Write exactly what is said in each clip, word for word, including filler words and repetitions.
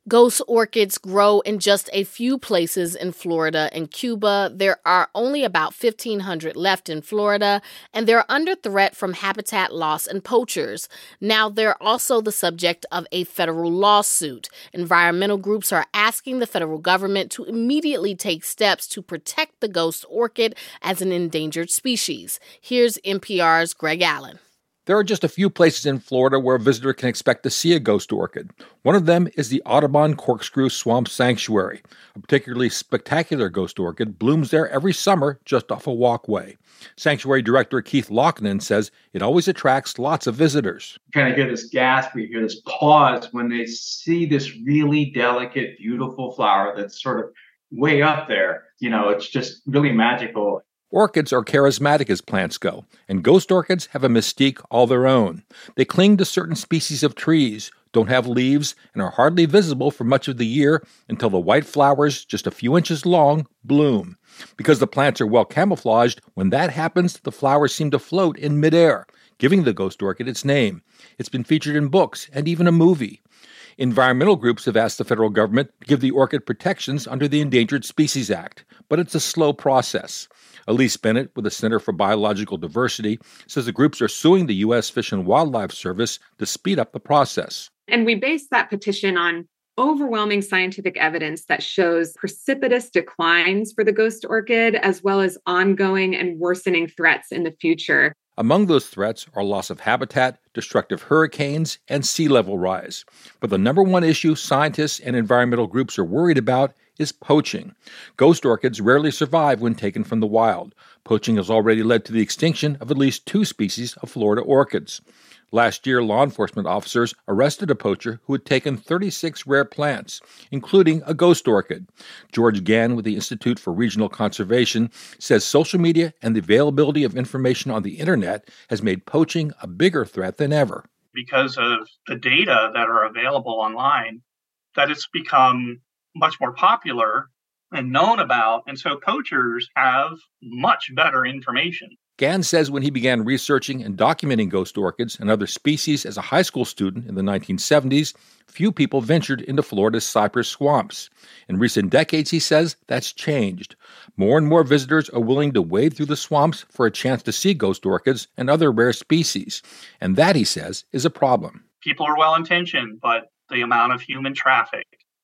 Ghost orchids grow in just a few places in Florida and Cuba. There are only about fifteen hundred left in Florida, and they're under threat from habitat loss and poachers. Now, they're also the subject of a federal lawsuit. Environmental groups are asking the federal government to immediately take steps to protect the ghost orchid as an endangered species. Here's N P R's Greg Allen. There are just a few places in Florida where a visitor can expect to see a ghost orchid. One of them is the Audubon Corkscrew Swamp Sanctuary. A particularly spectacular ghost orchid blooms there every summer just off a walkway. Sanctuary Director Keith Loughnane says it always attracts lots of visitors. You kind of hear this gasp, you hear this pause when they see this really delicate, beautiful flower that's sort of way up there. You know, it's just really magical. Orchids are charismatic as plants go, and ghost orchids have a mystique all their own. They cling to certain species of trees, don't have leaves, and are hardly visible for much of the year until the white flowers, just a few inches long, bloom. Because the plants are well camouflaged, when that happens, the flowers seem to float in midair, giving the ghost orchid its name. It's been featured in books and even a movie. Environmental groups have asked the federal government to give the orchid protections under the Endangered Species Act, but it's a slow process. Elise Bennett with the Center for Biological Diversity says the groups are suing the U S Fish and Wildlife Service to speed up the process. And we base that petition on overwhelming scientific evidence that shows precipitous declines for the ghost orchid, as well as ongoing and worsening threats in the future. Among those threats are loss of habitat, destructive hurricanes, and sea level rise. But the number one issue scientists and environmental groups are worried about is poaching. Ghost orchids rarely survive when taken from the wild. Poaching has already led to the extinction of at least two species of Florida orchids. Last year, law enforcement officers arrested a poacher who had taken thirty-six rare plants, including a ghost orchid. George Gann with the Institute for Regional Conservation says social media and the availability of information on the internet has made poaching a bigger threat than ever. Because of the data that are available online, that it's become much more popular and known about, and so poachers have much better information. Gann says when he began researching and documenting ghost orchids and other species as a high school student in the nineteen seventies, few people ventured into Florida's cypress swamps. In recent decades, he says, that's changed. More and more visitors are willing to wade through the swamps for a chance to see ghost orchids and other rare species. And that, he says, is a problem. People are well-intentioned, but the amount of human traffic,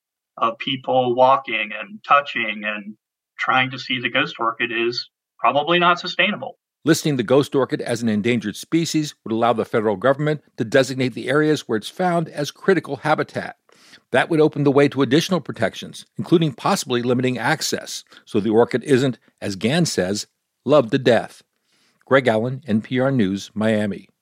of people walking and touching and trying to see the ghost orchid is probably not sustainable. Listing the ghost orchid as an endangered species would allow the federal government to designate the areas where it's found as critical habitat. That would open the way to additional protections, including possibly limiting access, so the orchid isn't, as Gann says, loved to death. Greg Allen, N P R News, Miami.